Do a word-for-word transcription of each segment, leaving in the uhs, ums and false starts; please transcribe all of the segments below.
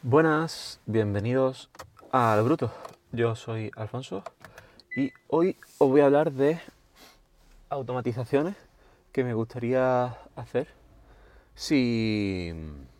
Buenas, bienvenidos a Al Bruto. Yo soy Alfonso y hoy os voy a hablar de automatizaciones que me gustaría hacer si,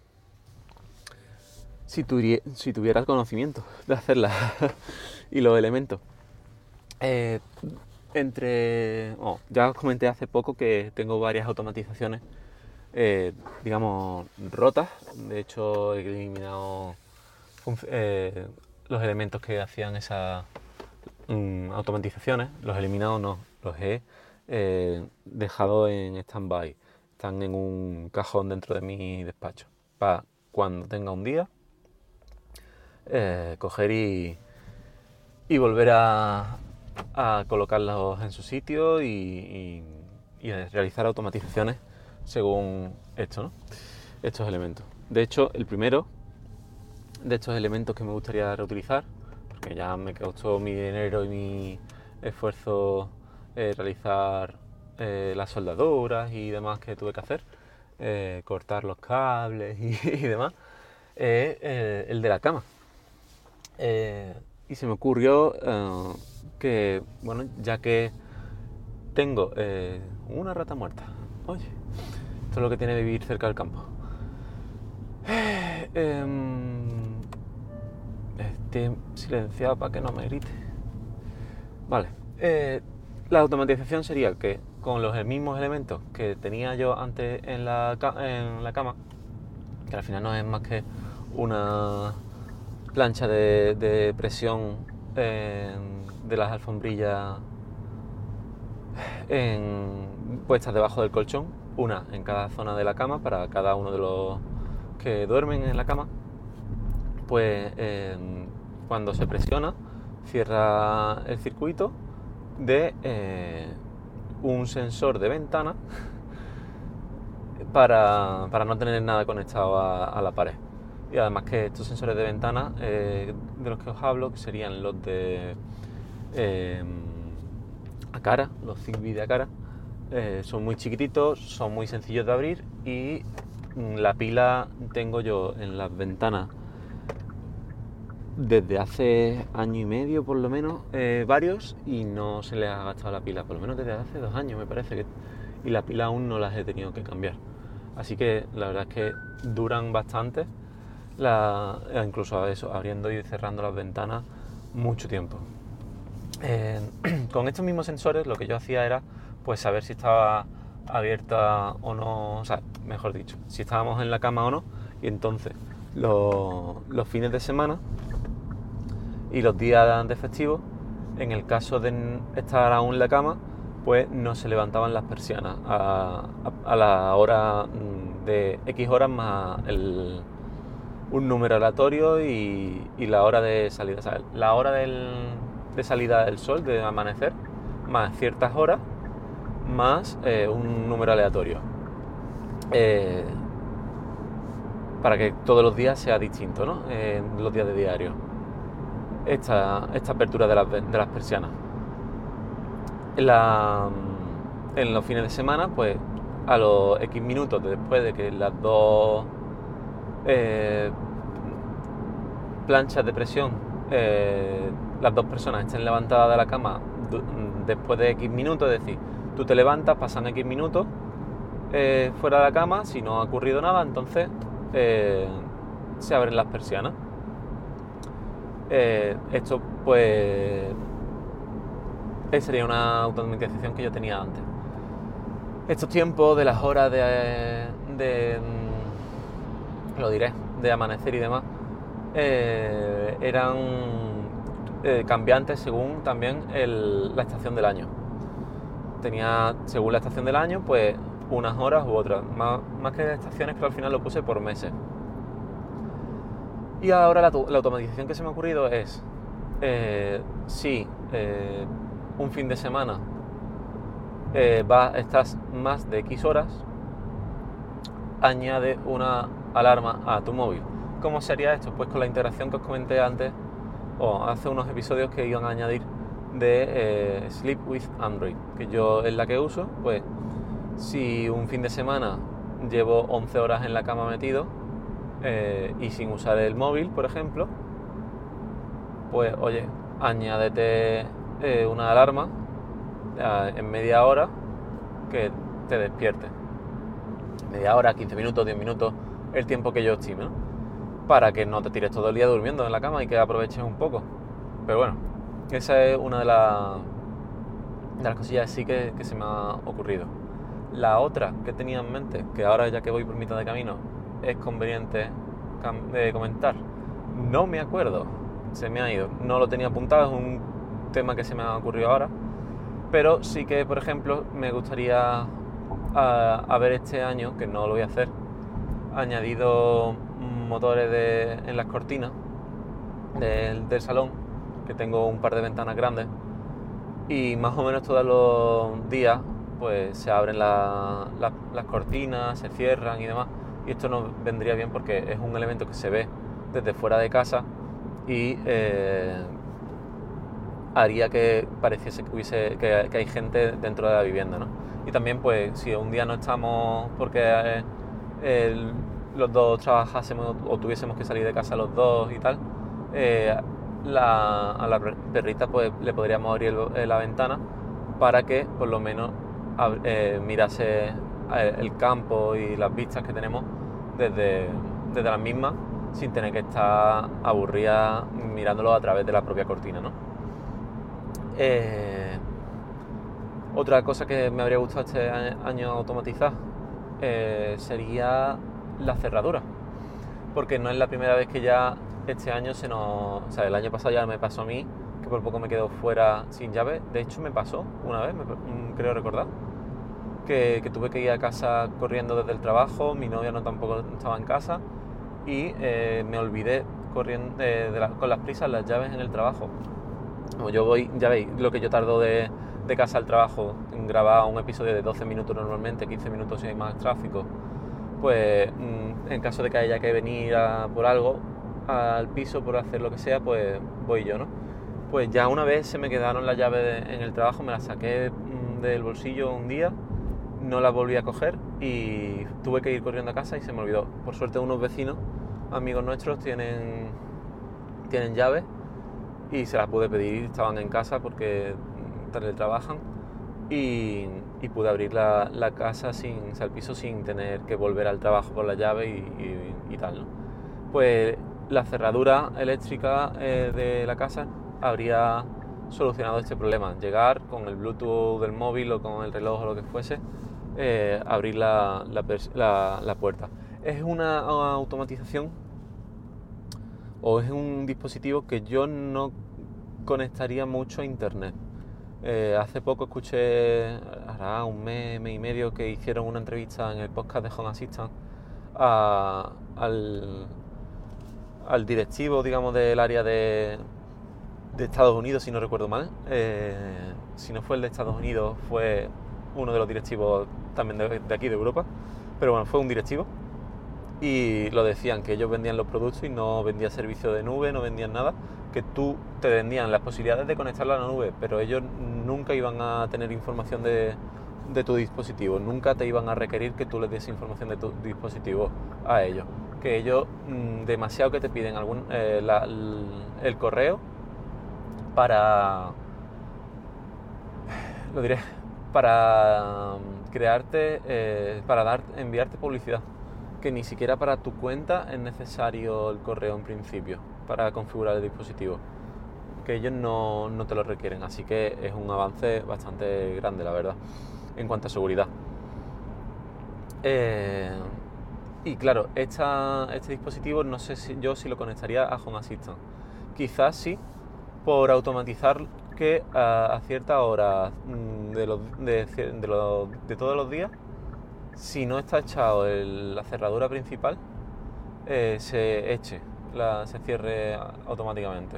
si, tuviera, si tuviera el conocimiento de hacerlas y los elementos. Eh, entre, oh, ya os comenté hace poco que tengo varias automatizaciones Eh, digamos, rotas. De hecho, he eliminado eh, los elementos que hacían esas um, automatizaciones. Los he eliminado, no, los he eh, dejado en stand-by. Están en un cajón dentro de mi despacho. Para cuando tenga un día, eh, coger y, y volver a, a colocarlos en su sitio y, y, y realizar automatizaciones según esto, ¿no? Estos elementos. De hecho, el primero de estos elementos que me gustaría reutilizar, porque ya me costó mi dinero y mi esfuerzo eh, realizar eh, las soldaduras y demás que tuve que hacer, eh, cortar los cables y, y demás, es eh, el de la cama. Eh, y se me ocurrió eh, que, bueno, ya que tengo eh, una rata muerta, oye, esto es lo que tiene vivir cerca del campo. Eh, eh, esté silenciado para que no me grite. Vale. Eh, la automatización sería que con los mismos elementos que tenía yo antes en la, en la cama, que al final no es más que una plancha de, de presión eh, de las alfombrillas en, puestas debajo del colchón, una en cada zona de la cama para cada uno de los que duermen en la cama, pues eh, cuando se presiona cierra el circuito de eh, un sensor de ventana para, para no tener nada conectado a, a la pared. Y además que estos sensores de ventana eh, de los que os hablo, que serían los de eh, Aqara, los Zigbee de Aqara, eh, son muy chiquititos, son muy sencillos de abrir y la pila tengo yo en las ventanas desde hace año y medio por lo menos, eh, varios, y no se les ha gastado la pila, por lo menos desde hace dos años me parece, que, y la pila aún no las he tenido que cambiar. Así que la verdad es que duran bastante, la, incluso a eso, abriendo y cerrando las ventanas mucho tiempo. Eh, con estos mismos sensores lo que yo hacía era pues saber si estaba abierta o no, o sea, mejor dicho, si estábamos en la cama o no, y entonces los, los fines de semana y los días de festivo, en el caso de estar aún en la cama, pues no se levantaban las persianas a, a, a la hora de X horas más el, un número aleatorio y, y la hora de salida, o sea, la hora del, de salida del sol, de amanecer, más ciertas horas, más eh, un número aleatorio, eh, para que todos los días sea distinto, ¿no? Eh, los días de diario, esta, esta apertura de las, de las persianas. En, la, en los fines de semana, pues a los X minutos después de que las dos eh, planchas de presión, eh, las dos personas estén levantadas de la cama después de X minutos, es decir, tú te levantas, pasan X minutos eh, fuera de la cama, si no ha ocurrido nada, entonces eh, se abren las persianas. Eh, esto pues sería una automatización que yo tenía antes. Estos tiempos de las horas de, de lo diré, de amanecer y demás, eh, eran eh, cambiantes según también el, la estación del año. Tenía, según la estación del año, pues unas horas u otras, más, más que estaciones, pero al final lo puse por meses. Y ahora la, la automatización que se me ha ocurrido es, eh, si eh, un fin de semana eh, va, estás más de X horas, añade una alarma a tu móvil. ¿Cómo sería esto? Pues con la integración que os comenté antes, o hace unos episodios que iban a añadir de eh, Sleep with Android, que yo es la que uso. Pues si un fin de semana llevo once horas en la cama metido, eh, y sin usar el móvil, por ejemplo, pues oye, añádete eh, una alarma eh, en media hora que te despierte. Media hora, quince minutos, diez minutos, el tiempo que yo estime, ¿no? Para que no te tires todo el día durmiendo en la cama y que aproveches un poco. Pero bueno, esa es una de, la, de las cosillas así que, que se me ha ocurrido. La otra que tenía en mente, que ahora ya que voy por mitad de camino, es conveniente eh, comentar. No me acuerdo, se me ha ido. No lo tenía apuntado, es un tema que se me ha ocurrido ahora. Pero sí que, por ejemplo, me gustaría a, a ver este año, que no lo voy a hacer, añadido motores de, en las cortinas del, del salón, que tengo un par de ventanas grandes, y más o menos todos los días pues se abren la, la, las cortinas, se cierran y demás, y esto nos vendría bien porque es un elemento que se ve desde fuera de casa y eh, haría que pareciese que, hubiese, que, que hay gente dentro de la vivienda, ¿no? Y también pues si un día no estamos porque eh, el, los dos trabajásemos o tuviésemos que salir de casa los dos y tal, eh, la, a la perrita pues le podríamos abrir el, la ventana para que por lo menos eh, mirase el campo y las vistas que tenemos desde, desde las mismas, sin tener que estar aburrida mirándolo a través de la propia cortina, ¿no? Eh, otra cosa que me habría gustado este año automatizar eh, sería la cerradura, porque no es la primera vez que ya este año se nos... O sea, el año pasado ya me pasó a mí, que por poco me quedo fuera sin llave. De hecho me pasó una vez, me, creo recordar, que, que tuve que ir a casa corriendo desde el trabajo, mi novia no tampoco estaba en casa y eh, me olvidé corriendo eh, de la, con las prisas las llaves en el trabajo. Como yo voy, ya veis, lo que yo tardo de, de casa al trabajo en grabar un episodio de doce minutos normalmente, quince minutos si hay más tráfico, pues en caso de que haya que venir a, por algo al piso, por hacer lo que sea, pues voy yo, ¿no? Pues ya una vez se me quedaron las llaves de, en el trabajo, me las saqué del bolsillo un día, no las volví a coger y tuve que ir corriendo a casa y se me olvidó. Por suerte unos vecinos, amigos nuestros, tienen, tienen llaves y se las pude pedir, estaban en casa porque teletrabajan y, y pude abrir la, la casa, sin, o sea, el piso sin tener que volver al trabajo por la llave y, y, y tal, ¿no? Pues la cerradura eléctrica eh, de la casa habría solucionado este problema. Llegar con el Bluetooth del móvil o con el reloj o lo que fuese, eh, abrir la, la, la, la puerta. Es una automatización o es un dispositivo que yo no conectaría mucho a internet. Eh, hace poco escuché, hará un mes, mes y medio, que hicieron una entrevista en el podcast de Home Assistant a, al, al directivo, digamos, del área de, de Estados Unidos, si no recuerdo mal. Eh, si no fue el de Estados Unidos, fue uno de los directivos también de, de aquí, de Europa. Pero bueno, fue un directivo. Y lo decían, que ellos vendían los productos y no vendían servicio de nube, no vendían nada, que tú te vendían las posibilidades de conectarla a la nube, pero ellos nunca iban a tener información de, de tu dispositivo, nunca te iban a requerir que tú les des información de tu dispositivo a ellos, que ellos mmm, demasiado que te piden algún, eh, la, el, el correo para, lo diré, para crearte, eh, para dar, enviarte publicidad, que ni siquiera para tu cuenta es necesario el correo en principio para configurar el dispositivo, que ellos no, no te lo requieren, así que es un avance bastante grande, la verdad, en cuanto a seguridad. Eh, y claro, esta, este dispositivo no sé si yo si lo conectaría a Home Assistant, quizás sí, por automatizar que a, a ciertas horas de, los, de, de, los, de todos los días, si no está echado el, la cerradura principal, eh, se eche, la, se cierre automáticamente.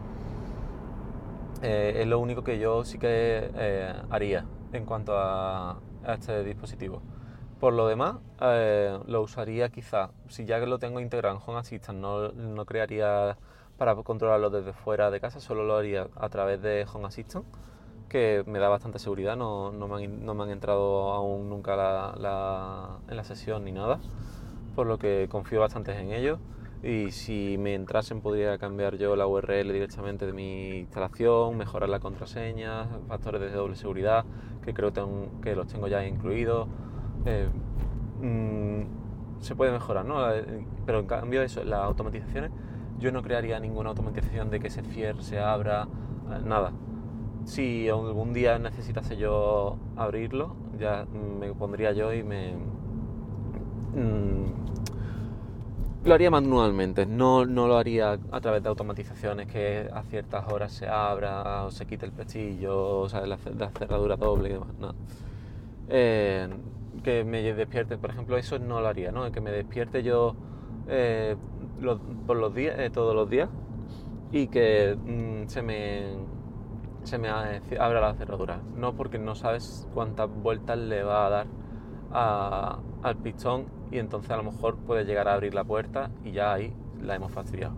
Eh, es lo único que yo sí que eh, haría en cuanto a, a este dispositivo. Por lo demás, eh, lo usaría quizá, si ya que lo tengo integrado en Home Assistant, no, no crearía para controlarlo desde fuera de casa, solo lo haría a través de Home Assistant, que me da bastante seguridad, no, no, me, han, no me han entrado aún nunca la, la, en la sesión ni nada, por lo que confío bastante en ellos. Y si me entrasen podría cambiar yo la U R L directamente de mi instalación, mejorar la contraseña, factores de doble seguridad, que creo ten, que los tengo ya incluidos. Eh, mmm, se puede mejorar, ¿no? Pero en cambio eso, las automatizaciones, yo no crearía ninguna automatización de que se cierre, se abra, nada. Si algún día necesitase yo abrirlo, ya me pondría yo y me... Mmm, lo haría manualmente, no, no lo haría a través de automatizaciones que a ciertas horas se abra o se quite el pestillo, o sea, la, la cerradura doble y demás, no. Eh, que me despierte, por ejemplo, eso no lo haría, ¿no? Que me despierte yo eh, lo, por los días, eh, todos los días y que mm, se me, se me abra la cerradura. No, porque no sabes cuántas vueltas le va a dar a, al pistón y entonces a lo mejor puede llegar a abrir la puerta y ya ahí la hemos fastidiado.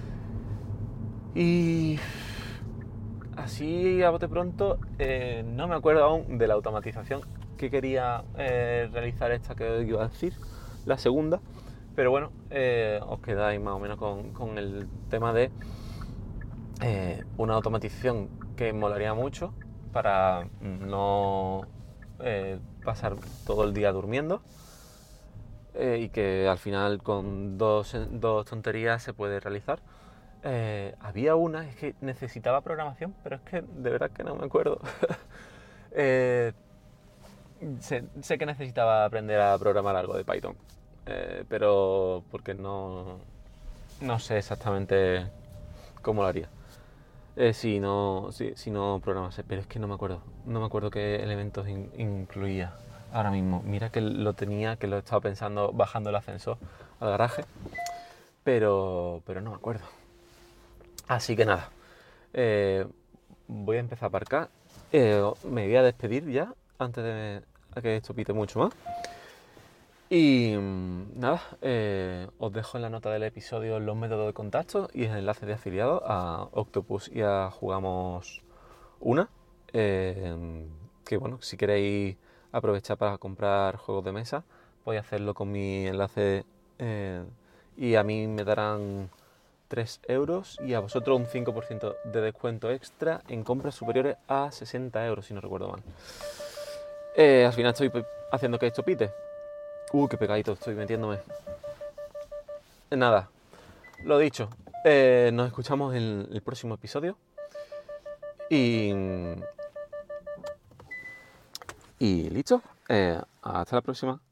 Y así a bote pronto eh, no me acuerdo aún de la automatización que quería eh, realizar esta que iba a decir, la segunda, pero bueno, eh, os quedáis más o menos con, con el tema de eh, una automatización que molaría mucho para no eh, pasar todo el día durmiendo. Eh, y que al final con dos, dos tonterías se puede realizar. Eh, había una, es que necesitaba programación, pero es que de verdad que no me acuerdo. eh, sé, sé que necesitaba aprender a programar algo de Python, eh, pero porque no, no sé exactamente cómo lo haría. Eh, si no, si, si no programase, pero es que no me acuerdo. No me acuerdo qué elementos in, incluía ahora mismo. Mira que lo tenía, que lo he estado pensando bajando el ascensor al garaje, pero, pero no me acuerdo. Así que nada, eh, voy a empezar a aparcar. Eh, me voy a despedir ya, antes de que esto pite mucho más. Y nada, eh, os dejo en la nota del episodio los métodos de contacto y el enlace de afiliado a Octopus y a Jugamos Una. Eh, que bueno, si queréis aprovechar para comprar juegos de mesa, podéis hacerlo con mi enlace eh, y a mí me darán tres euros y a vosotros un cinco por ciento de descuento extra en compras superiores a sesenta euros, si no recuerdo mal. Eh, al final estoy haciendo que esto pite. Uh, qué pegadito estoy metiéndome. Nada, lo dicho, eh, nos escuchamos en el próximo episodio. Y... Y listo, eh, hasta la próxima.